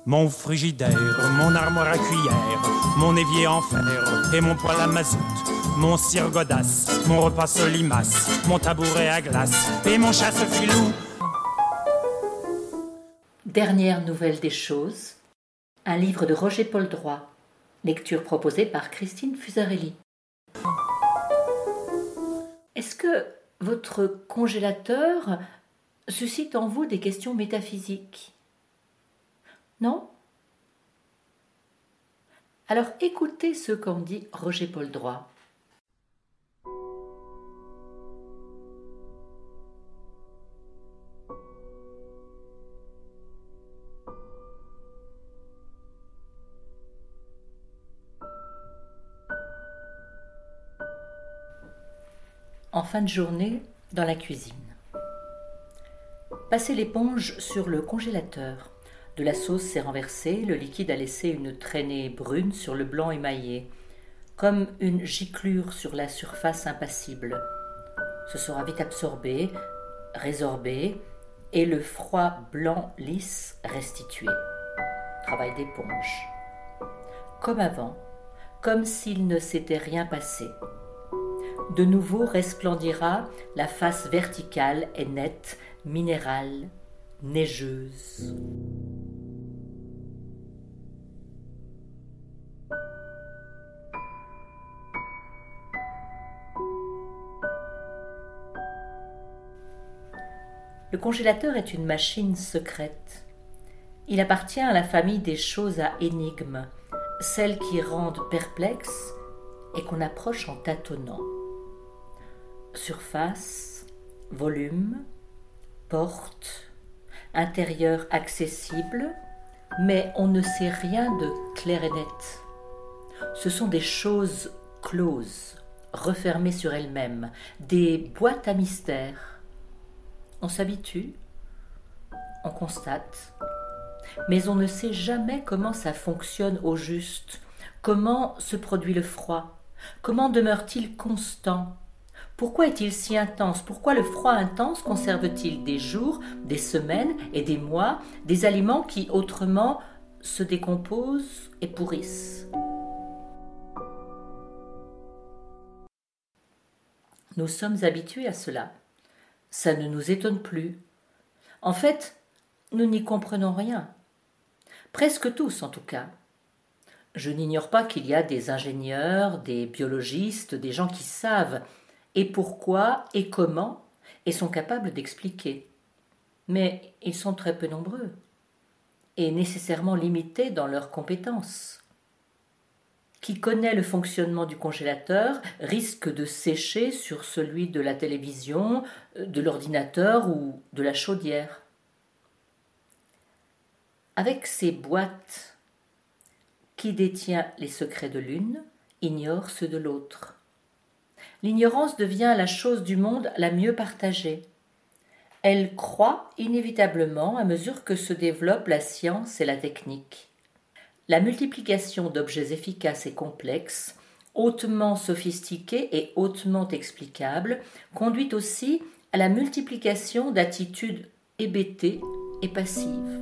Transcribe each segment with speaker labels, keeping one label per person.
Speaker 1: Mon frigidaire, mon armoire à cuillère, mon évier en fer et mon poêle à mazout, mon cire godasse, mon repas solimace, mon tabouret à glace et mon chasse-filou.
Speaker 2: Dernière nouvelle des choses, un livre de Roger Poldroy, lecture proposée par Christine Fusarelli. Est-ce que votre congélateur suscite en vous des questions métaphysiques ? Non ? Alors écoutez ce qu'en dit Roger Poldroy. En fin de journée, dans la cuisine. Passez l'éponge sur le congélateur. De la sauce s'est renversée, le liquide a laissé une traînée brune sur le blanc émaillé, comme une giclure sur la surface impassible. Ce sera vite absorbé, résorbé, et le froid blanc lisse restitué. Travail d'éponge. Comme avant, comme s'il ne s'était rien passé. De nouveau resplendira la face verticale et nette, minérale, neigeuse. Le congélateur est une machine secrète. Il appartient à la famille des choses à énigmes, celles qui rendent perplexes et qu'on approche en tâtonnant. Surface, volume, porte, intérieur accessible, mais on ne sait rien de clair et net. Ce sont des choses closes, refermées sur elles-mêmes, des boîtes à mystères. On s'habitue, on constate, mais on ne sait jamais comment ça fonctionne au juste, comment se produit le froid, comment demeure-t-il constant. Pourquoi est-il si intense ? Pourquoi le froid intense conserve-t-il des jours, des semaines et des mois, des aliments qui autrement se décomposent et pourrissent ? Nous sommes habitués à cela. Ça ne nous étonne plus. En fait, nous n'y comprenons rien. Presque tous, en tout cas. Je n'ignore pas qu'il y a des ingénieurs, des biologistes, des gens qui savent et pourquoi et comment, et sont capables d'expliquer. Mais ils sont très peu nombreux, et nécessairement limités dans leurs compétences. Qui connaît le fonctionnement du congélateur risque de sécher sur celui de la télévision, de l'ordinateur ou de la chaudière. Avec ces boîtes, qui détient les secrets de l'une ignore ceux de l'autre. L'ignorance devient la chose du monde la mieux partagée. Elle croît inévitablement à mesure que se développent la science et la technique. La multiplication d'objets efficaces et complexes, hautement sophistiqués et hautement explicables, conduit aussi à la multiplication d'attitudes hébétées et passives.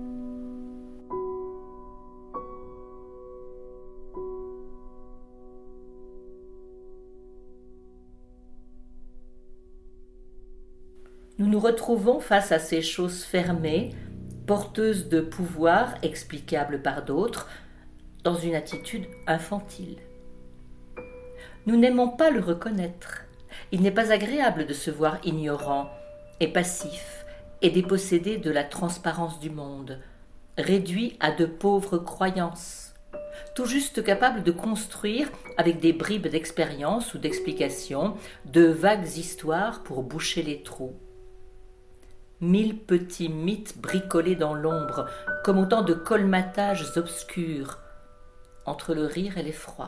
Speaker 2: Nous nous retrouvons face à ces choses fermées, porteuses de pouvoir explicables par d'autres, dans une attitude infantile. Nous n'aimons pas le reconnaître. Il n'est pas agréable de se voir ignorant et passif et dépossédé de la transparence du monde, réduit à de pauvres croyances, tout juste capable de construire, avec des bribes d'expérience ou d'explication, de vagues histoires pour boucher les trous. 1000 petits mythes bricolés dans l'ombre, comme autant de colmatages obscurs, entre le rire et l'effroi.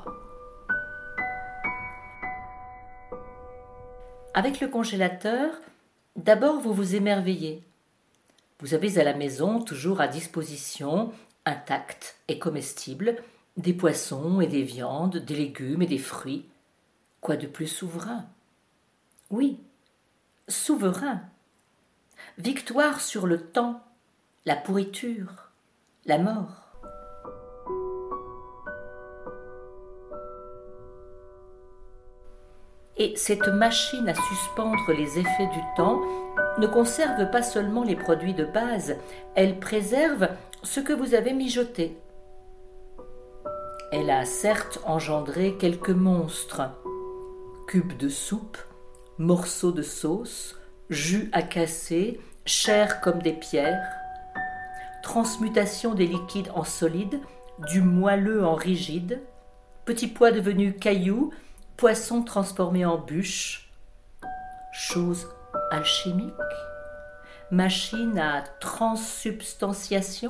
Speaker 2: Avec le congélateur, d'abord vous vous émerveillez. Vous avez à la maison, toujours à disposition, intacts et comestibles, des poissons et des viandes, des légumes et des fruits. Quoi de plus souverain ? Oui, souverain. Victoire sur le temps, la pourriture, la mort. Et cette machine à suspendre les effets du temps ne conserve pas seulement les produits de base, elle préserve ce que vous avez mijoté. Elle a certes engendré quelques monstres, cubes de soupe, morceaux de sauce, jus à casser, chair comme des pierres, transmutation des liquides en solides, du moelleux en rigide, petits pois devenus cailloux, poissons transformés en bûches, chose alchimique, machine à transsubstantiation.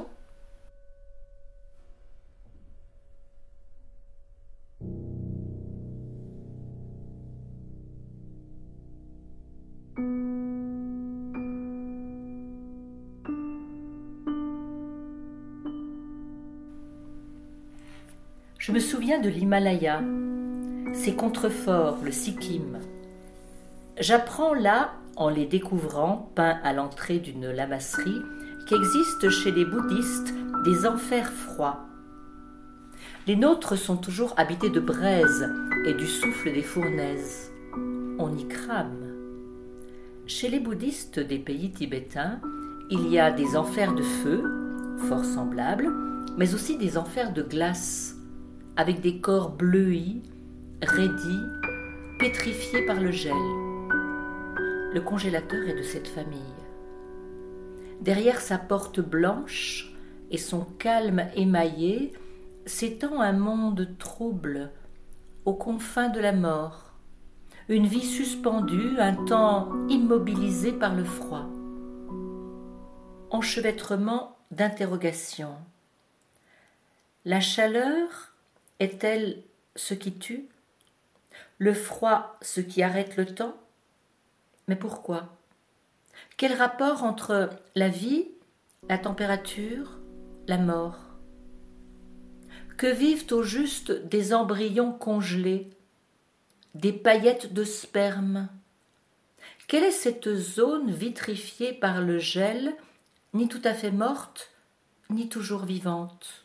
Speaker 2: Je me souviens de l'Himalaya, ses contreforts, le Sikkim. J'apprends là, en les découvrant, peints à l'entrée d'une lamasserie, qu'existent chez les bouddhistes des enfers froids. Les nôtres sont toujours habités de braise et du souffle des fournaises. On y crame. Chez les bouddhistes des pays tibétains, il y a des enfers de feu, fort semblables, mais aussi des enfers de glace, avec des corps bleuis, raidis, pétrifiés par le gel. Le congélateur est de cette famille. Derrière sa porte blanche et son calme émaillé s'étend un monde trouble, aux confins de la mort, une vie suspendue, un temps immobilisé par le froid. Enchevêtrement d'interrogations. La chaleur est-elle ce qui tue? Le froid ce qui arrête le temps? Mais pourquoi? Quel rapport entre la vie, la température, la mort? Que vivent au juste des embryons congelés, des paillettes de sperme? Quelle est cette zone vitrifiée par le gel, ni tout à fait morte, ni toujours vivante?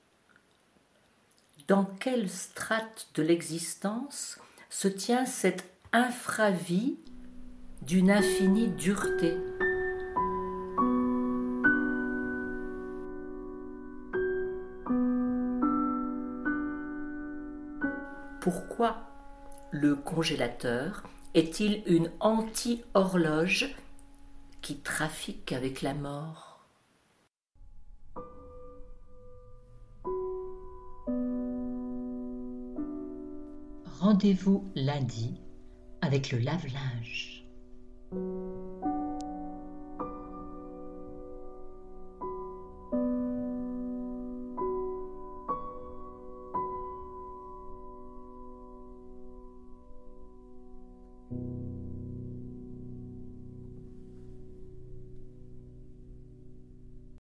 Speaker 2: Dans quelle strate de l'existence se tient cette infravie d'une infinie dureté? Pourquoi le congélateur est-il une anti-horloge qui trafique avec la mort? Rendez-vous lundi avec le lave-linge.